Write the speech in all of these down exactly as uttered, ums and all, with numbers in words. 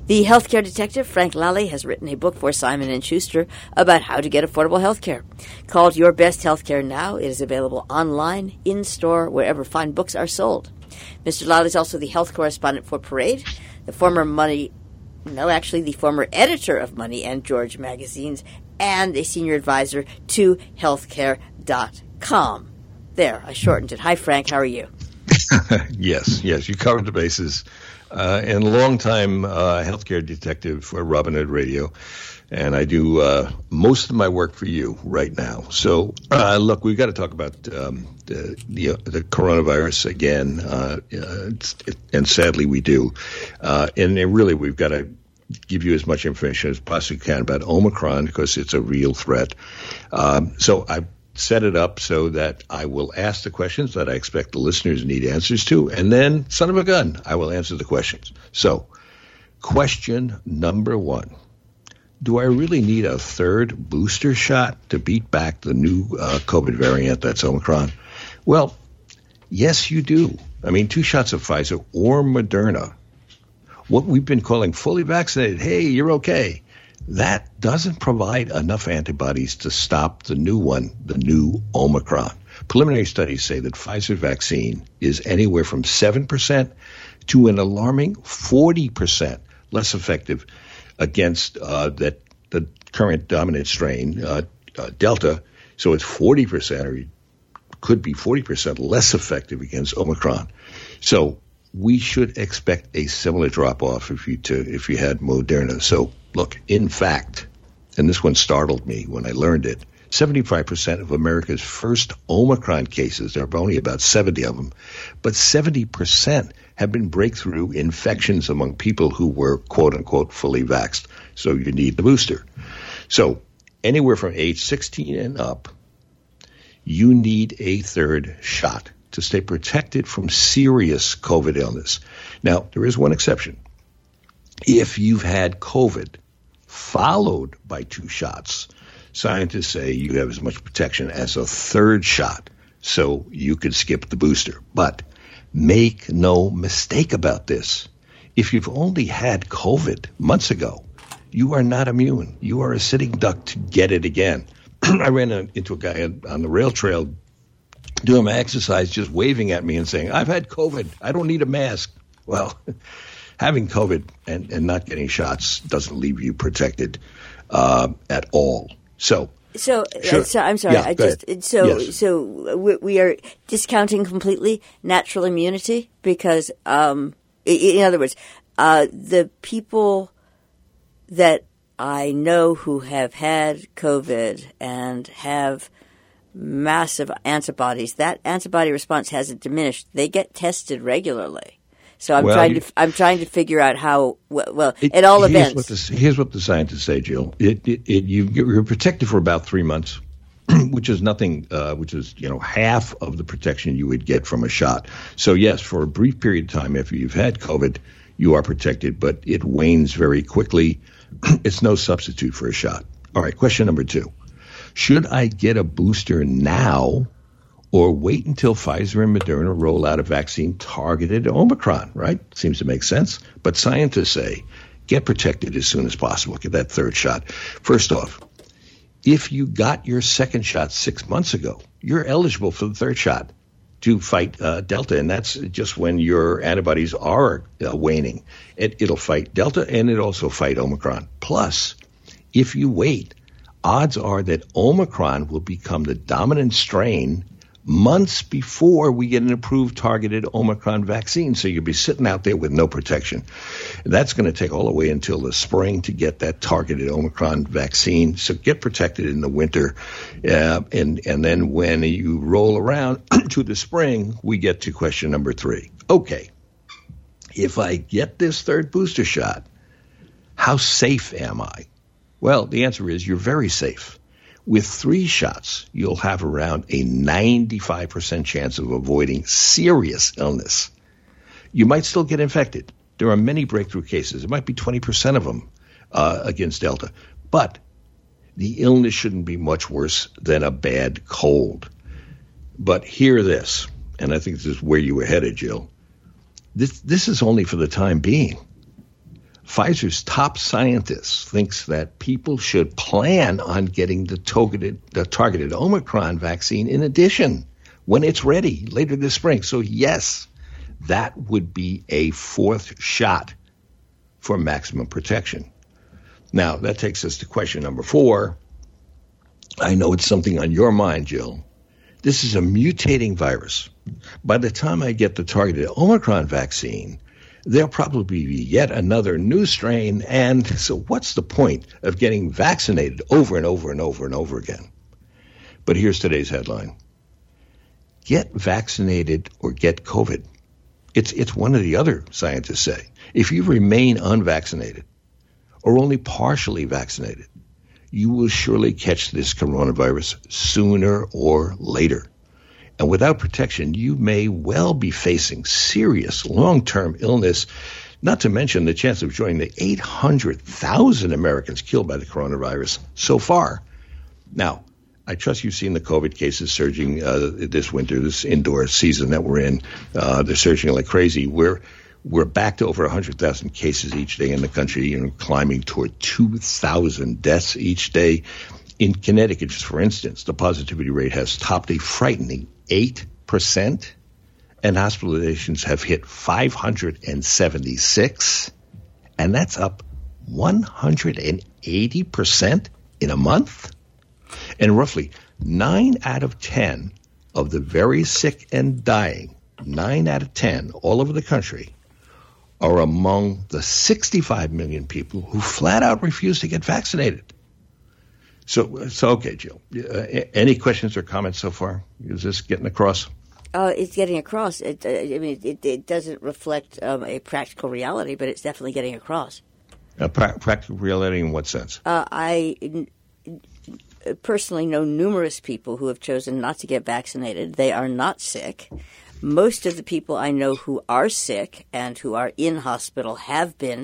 The healthcare detective Frank Lally has written a book for Simon and Schuster about how to get affordable healthcare. Called Your Best Healthcare Now, it is available online, in-store, wherever fine books are sold. Mister Lally is also the health correspondent for Parade, the former Money, no, actually the former editor of Money and George magazines, and a senior advisor to healthcare dot com. There, I shortened it. Hi, Frank. How are you? yes, yes, you covered the bases. Uh, and long-time uh, healthcare detective for Robin Hood Radio, and I do uh, most of my work for you right now. So, uh, look, we've got to talk about um, the, the the coronavirus again, uh, uh, it, and sadly we do. Uh, and really, we've got to give you as much information as possibly can about Omicron because it's a real threat. Um, so I set it up so that I will ask the questions that I expect the listeners need answers to, and then, son of a gun, I will answer the questions. So, question number one. Do I really need a third booster shot to beat back the new uh, COVID variant that's Omicron? Well, yes, you do. I mean, two shots of Pfizer or Moderna, what we've been calling fully vaccinated, hey, you're okay. That doesn't provide enough antibodies to stop the new one, the new Omicron. Preliminary studies say that Pfizer vaccine is anywhere from seven percent to an alarming forty percent less effective against uh, that the current dominant strain, uh, uh, Delta. So it's forty percent or could be forty percent less effective against Omicron. So we should expect a similar drop-off if you to, if you had Moderna. So look, in fact, and this one startled me when I learned it, seventy-five percent of America's first Omicron cases, there are only about seventy of them, but seventy percent have been breakthrough infections among people who were, quote-unquote, fully vaxxed. So you need the booster. So anywhere from age sixteen and up, you need a third shot to stay protected from serious COVID illness. Now, there is one exception. If you've had COVID followed by two shots, scientists say you have as much protection as a third shot, so you could skip the booster. But make no mistake about this. If you've only had COVID months ago, you are not immune. You are a sitting duck to get it again. I ran into a guy on the rail trail doing my exercise, just waving at me and saying, I've had COVID. I don't need a mask. Well, having COVID and, and not getting shots doesn't leave you protected uh, at all. So, so, sure. uh, so I'm sorry. Yeah, I just ahead. so Yes. so we, we are discounting completely natural immunity because, um, in, in other words, uh, the people that I know who have had COVID and have massive antibodies, that antibody response hasn't diminished. They get tested regularly. So I'm well, trying you, to I'm trying to figure out how well it, at all here's events. What the, here's what the scientists say, Jill. It, it, it, you, you're protected for about three months, which is nothing. Uh, which is you know half of the protection you would get from a shot. So yes, for a brief period of time after you've had COVID, you are protected, but it wanes very quickly. It's no substitute for a shot. All right, question number two. Should I get a booster now or wait until Pfizer and Moderna roll out a vaccine targeted at Omicron, right? Seems to make sense. But scientists say get protected as soon as possible. Get that third shot. First off, if you got your second shot six months ago, you're eligible for the third shot to fight uh, Delta, and that's just when your antibodies are uh, waning. It, it'll fight Delta, and it also fight Omicron. Plus, if you wait, odds are that Omicron will become the dominant strain months before we get an approved targeted Omicron vaccine. So you'll be sitting out there with no protection. That's going to take all the way until the spring to get that targeted Omicron vaccine. So get protected in the winter. Uh, and, and then when you roll around to the spring, we get to question number three. Okay, if I get this third booster shot, how safe am I? Well, the answer is you're very safe. With three shots, you'll have around a ninety-five percent chance of avoiding serious illness. You might still get infected. There are many breakthrough cases. It might be twenty percent of them uh, against Delta. But the illness shouldn't be much worse than a bad cold. But hear this, and I think this is where you were headed, Jill. This, this is only for the time being. Pfizer's top scientist thinks that people should plan on getting the targeted, the targeted Omicron vaccine in addition when it's ready later this spring. So, yes, that would be a fourth shot for maximum protection. Now, that takes us to question number four. I know it's something on your mind, Jill. This is a mutating virus. By the time I get the targeted Omicron vaccine, there'll probably be yet another new strain. And so what's the point of getting vaccinated over and over and over and over again? But here's today's headline. Get vaccinated or get COVID. It's, it's one of the other scientists say. If you remain unvaccinated or only partially vaccinated, you will surely catch this coronavirus sooner or later. And without protection, you may well be facing serious long-term illness, not to mention the chance of joining the eight hundred thousand Americans killed by the coronavirus so far. Now, I trust you've seen the COVID cases surging uh, this winter, this indoor season that we're in. Uh, they're surging like crazy. We're We're back to over one hundred thousand cases each day in the country, you know, climbing toward two thousand deaths each day. In Connecticut, just for instance, the positivity rate has topped a frightening eight percent, and hospitalizations have hit five hundred seventy-six, and that's up one hundred eighty percent in a month. And roughly nine out of ten of the very sick and dying, nine out of ten all over the country, are among the sixty-five million people who flat out refuse to get vaccinated. So, so okay, Jill, uh, any questions or comments so far? Is this getting across? Uh, it's getting across. It, uh, I mean, it, it doesn't reflect um, a practical reality, but it's definitely getting across. A pra- practical reality in what sense? Uh, I n- personally know numerous people who have chosen not to get vaccinated. They are not sick. Most of the people I know who are sick and who are in hospital have been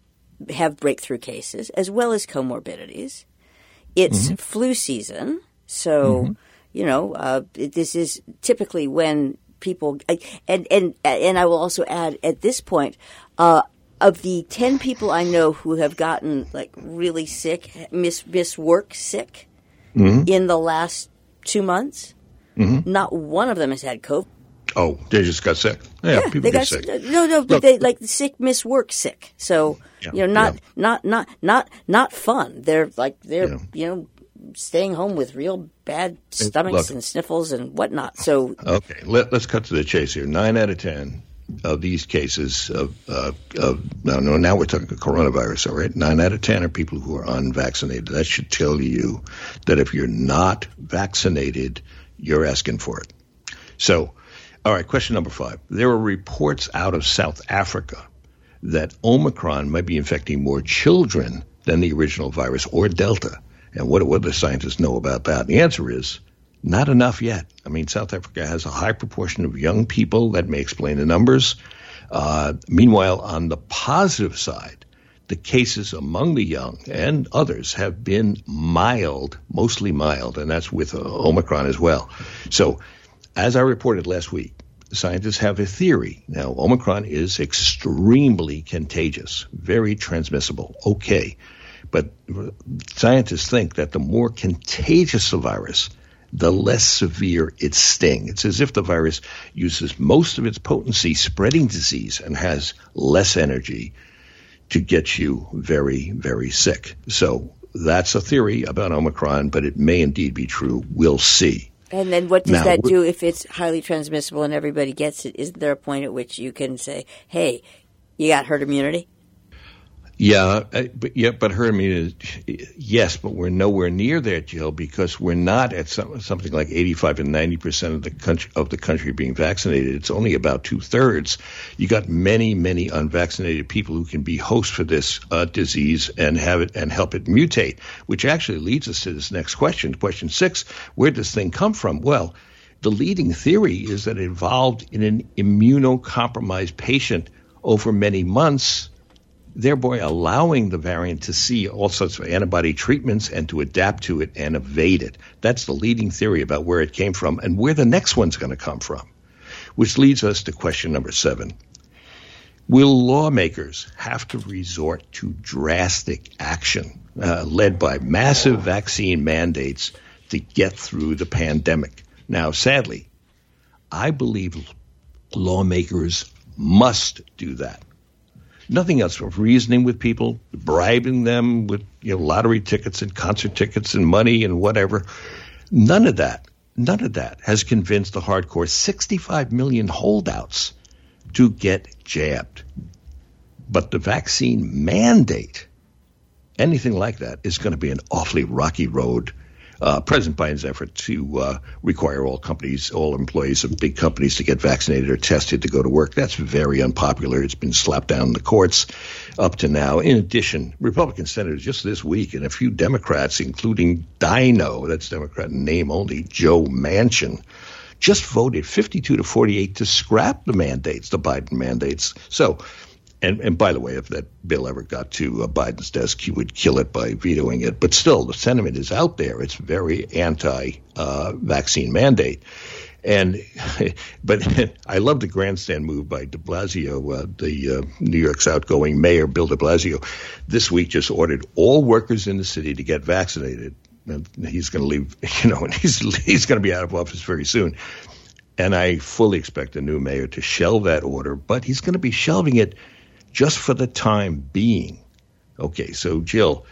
have breakthrough cases as well as comorbidities. It's mm-hmm. flu season, so mm-hmm. you know uh, this is typically when people and and and I will also add at this point uh, of the ten people I know who have gotten like really sick, miss miss work sick mm-hmm. in the last two months, mm-hmm. not one of them has had COVID. Oh, they just got sick. Yeah, yeah people they get got sick. No, no, but they like sick, miss work, sick. So yeah, you know, not, yeah. not, not, not, not fun. They're like they're yeah. you know staying home with real bad stomachs Look, and sniffles and whatnot. So okay, Let, let's cut to the chase here. Nine out of ten of these cases of, uh, of no, no, now we're talking coronavirus. All right, nine out of ten are people who are unvaccinated. That should tell you that if you're not vaccinated, you're asking for it. So. All right, question number five. There are reports out of South Africa that Omicron might be infecting more children than the original virus or Delta. And what, what do the scientists know about that? The answer is not enough yet. I mean, South Africa has a high proportion of young people. That may explain the numbers. Uh, meanwhile, on the positive side, the cases among the young and others have been mild, mostly mild, and that's with uh, Omicron as well. So, as I reported last week, scientists have a theory. Now, Omicron is extremely contagious, very transmissible. Okay. But scientists think that the more contagious the virus, the less severe its sting. It's as if the virus uses most of its potency spreading disease and has less energy to get you very, very sick. So that's a theory about Omicron, but it may indeed be true. We'll see. And then what does now, that do if it's highly transmissible and everybody gets it? Isn't there a point at which you can say, hey, you got herd immunity? Yeah, but yeah, but herd immunity, yes, but we're nowhere near there, Jill, because we're not at some, something like eighty-five and ninety percent of the country of the country being vaccinated. It's only about two thirds. You got many, many unvaccinated people who can be hosts for this uh, disease and have it and help it mutate, which actually leads us to this next question, question six: where does this thing come from? Well, the leading theory is that it evolved in an immunocompromised patient over many months, thereby allowing the variant to see all sorts of antibody treatments and to adapt to it and evade it. That's the leading theory about where it came from and where the next one's going to come from, which leads us to question number seven. Will lawmakers have to resort to drastic action uh, led by massive vaccine mandates to get through the pandemic? Now, sadly, I believe lawmakers must do that. Nothing else. Reasoning with people, bribing them with you know, lottery tickets and concert tickets and money and whatever. None of that, none of that has convinced the hardcore sixty-five million holdouts to get jabbed. But the vaccine mandate, anything like that, is going to be an awfully rocky road. Uh, President Biden's effort to uh, require all companies, all employees of big companies to get vaccinated or tested to go to work, that's very unpopular. It's been slapped down in the courts up to now. In addition, Republican senators just this week and a few Democrats, including Dino, that's Democrat in name only, Joe Manchin, just voted fifty-two to forty-eight to scrap the mandates, the Biden mandates. So, and, and by the way, if that bill ever got to uh, Biden's desk, he would kill it by vetoing it. But still, the sentiment is out there. It's very anti-vaccine uh, mandate. And but I love the grandstand move by de Blasio, uh, the uh, New York's outgoing mayor, Bill de Blasio, this week just ordered all workers in the city to get vaccinated. And he's going to leave, you know, and he's he's going to be out of office very soon. And I fully expect the new mayor to shelve that order, but he's going to be shelving it just for the time being. Okay, so Jill,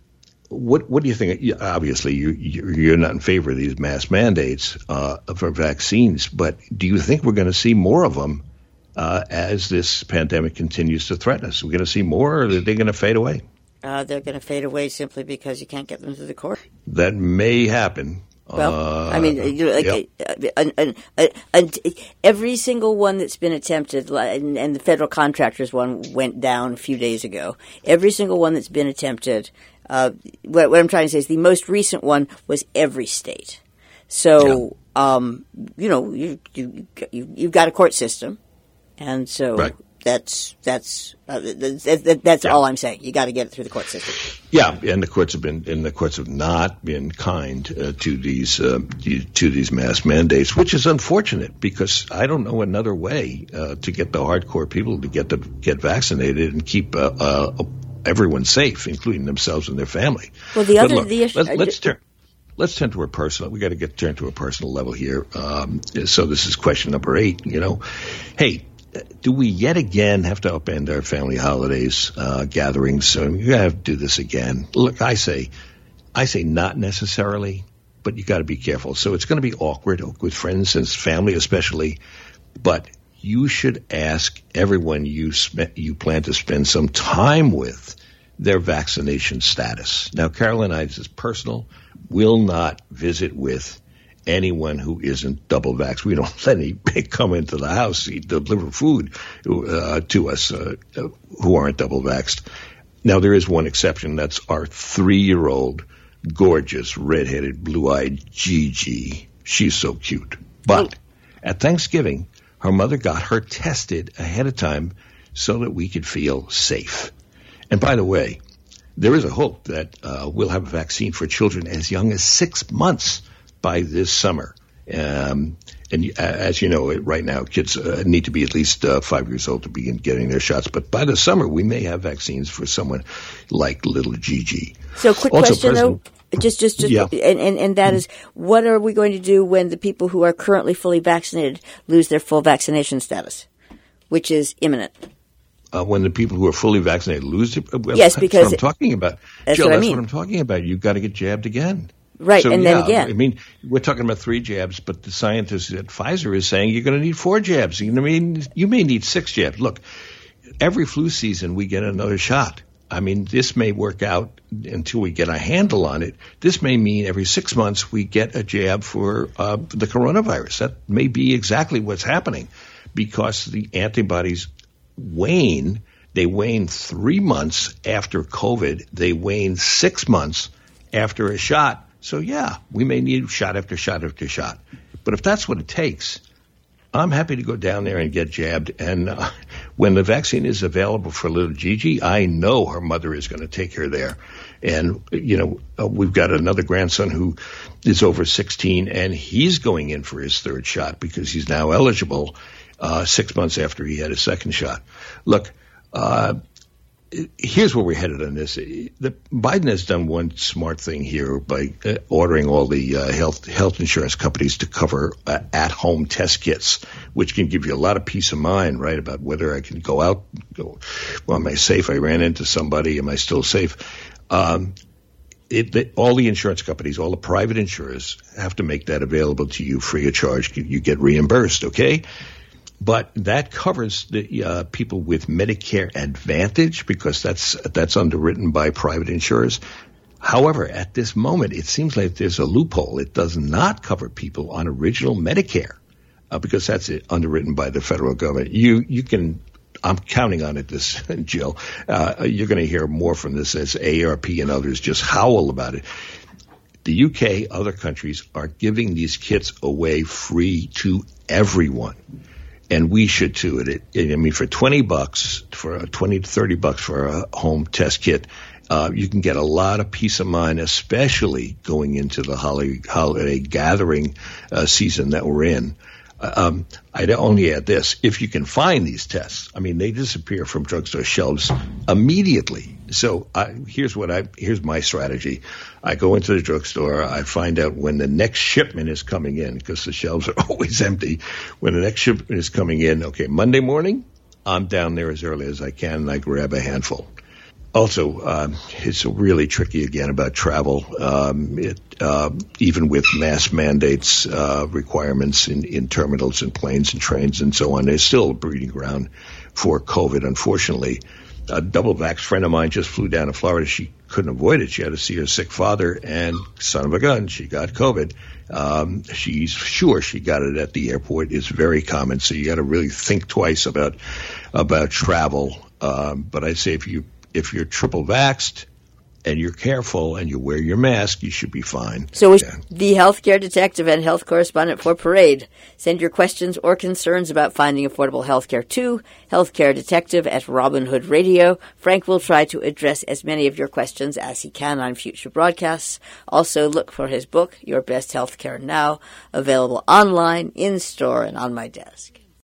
what what do you think? Obviously, you you're not in favor of these mass mandates uh, for vaccines, but do you think we're going to see more of them uh, as this pandemic continues to threaten us? We're going to see more, or are they going to fade away? Uh, they're going to fade away simply because you can't get them through the court. That may happen. Well, uh, I mean, you know, like, yep. uh, uh, uh, uh, uh, every single one that's been attempted, and, and the federal contractors one went down a few days ago. Every single one that's been attempted, uh, what, what I'm trying to say is the most recent one was every state. So, yeah. um, you know, you, you, you, you've got a court system, and so right. that's that's uh, that, that, that's yeah. all I'm saying. You got to get it through the court system. Yeah, and the courts have been, and the courts have not been kind uh, to these uh, to these mass mandates, which is unfortunate because I don't know another way uh, to get the hardcore people to get the, get vaccinated and keep uh, uh, everyone safe, including themselves and their family. Well, the but other look, the issue. Let's, let's turn. Let's turn to a personal. We got to get turn to a personal level here. Um, so this is question number eight. You know, hey. Do we yet again have to upend our family holidays, uh, gatherings? So you got to do this again. Look, I say, I say not necessarily, but you got to be careful. So it's going to be awkward with friends and family especially, but you should ask everyone you spe- you plan to spend some time with their vaccination status. Now, Carolyn and I, this is personal, will not visit with anyone who isn't double vaxxed. We don't let any come into the house, eat, deliver food uh, to us uh, who aren't double vaxxed. Now, there is one exception. That's our three-year-old, gorgeous, redheaded, blue-eyed Gigi. She's so cute. But at Thanksgiving, her mother got her tested ahead of time so that we could feel safe. And by the way, there is a hope that uh, we'll have a vaccine for children as young as six months by this summer. Um, and uh, as you know, right now, kids uh, need to be at least uh, five years old to begin getting their shots. But by the summer, we may have vaccines for someone like little Gigi. So quick also, question, though. Just, just, just, yeah. and, and, and that is, what are we going to do when the people who are currently fully vaccinated lose their full vaccination status, which is imminent? Uh, when the people who are fully vaccinated lose it? Well, yes, because that's what I'm talking about. That's Jill, what I that's mean. what I'm talking about. You've got to get jabbed again. Right, so, and yeah, then again. I mean, we're talking about three jabs, but the scientists at Pfizer is saying you're going to need four jabs. You know what I mean? You may need six jabs. Look, every flu season we get another shot. I mean, this may work out until we get a handle on it. This may mean every six months we get a jab for uh, the coronavirus. That may be exactly what's happening because the antibodies wane. They wane three months after COVID. They wane six months after a shot. So, yeah, we may need shot after shot after shot. But if that's what it takes, I'm happy to go down there and get jabbed. And uh, when the vaccine is available for little Gigi, I know her mother is going to take her there. And, you know, uh, we've got another grandson who is over sixteen, and he's going in for his third shot because he's now eligible. uh, six months after he had his second shot. Look, uh, here's where we're headed on this. The, Biden has done one smart thing here by uh, ordering all the uh, health health insurance companies to cover uh, at-home test kits, which can give you a lot of peace of mind, right, about whether I can go out, go, well, am I safe? I ran into somebody. Am I still safe? Um, it, the, all the insurance companies, all the private insurers have to make that available to you free of charge. You get reimbursed, okay? But that covers the uh, people with Medicare Advantage because that's that's underwritten by private insurers. However, at this moment, it seems like there's a loophole. It does not cover people on original Medicare uh, because that's underwritten by the federal government. You you can. I'm counting on it, this, Jill. Uh, you're going to hear more from this as A A R P and others just howl about it. The U K, other countries are giving these kits away free to everyone. And we should too. It, it, I mean, for twenty bucks, for a twenty to thirty bucks for a home test kit, uh, you can get a lot of peace of mind, especially going into the holiday, holiday gathering uh, season that we're in. Um, I'd only add this. If you can find these tests, I mean, they disappear from drugstore shelves immediately. So I, here's what I, here's my strategy. I go into the drugstore. I find out when the next shipment is coming in because the shelves are always empty. When the next shipment is coming in, okay, Monday morning, I'm down there as early as I can and I grab a handful. Also, um, it's really tricky again about travel. Um, it, uh, even with mask mandates, uh, requirements in, in terminals and planes and trains and so on, there's still a breeding ground for COVID. Unfortunately, a double-vaxxed friend of mine just flew down to Florida. She couldn't avoid it. She had to see her sick father, and son of a gun, she got COVID. Um, she's sure she got it at the airport. It's very common, so you got to really think twice about about travel. Um, but I'd say if you If you're triple vaxxed and you're careful and you wear your mask, you should be fine. So yeah. The healthcare detective and health correspondent for Parade. Send your questions or concerns about finding affordable healthcare to Healthcare Detective at Robin Hood Radio. Frank will try to address as many of your questions as he can on future broadcasts. Also, look for his book, Your Best Healthcare Now, available online, in-store, and on my desk.